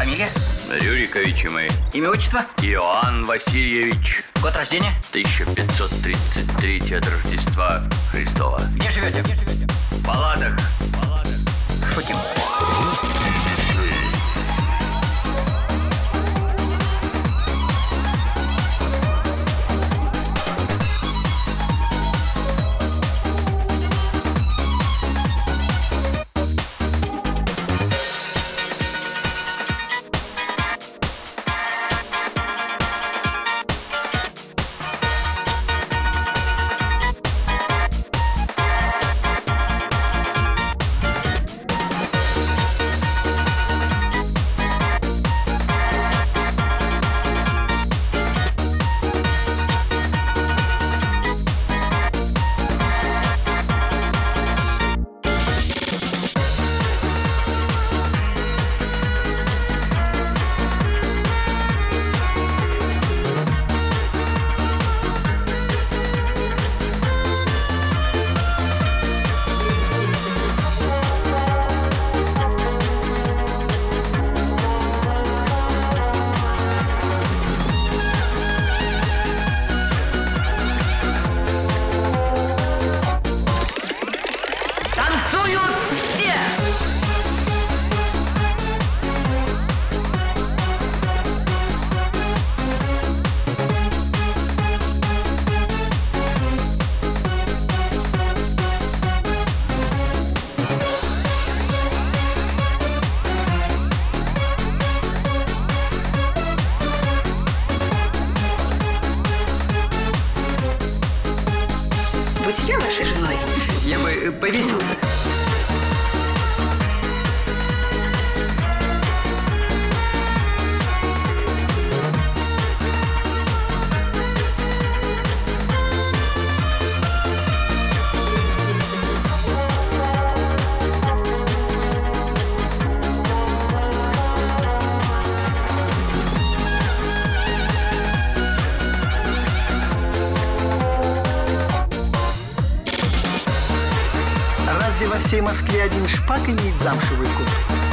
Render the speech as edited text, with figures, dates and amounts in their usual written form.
Фамилия? Рюриковичи мои. Имя, отчество? Иоанн Васильевич. Год рождения? 1533 от Рождества Христова. Где живете? В Балладах. Шутим. Будь я вашей женой, Я бы повесился. Разве во всей Москве один шпак имеет замшевый куртку?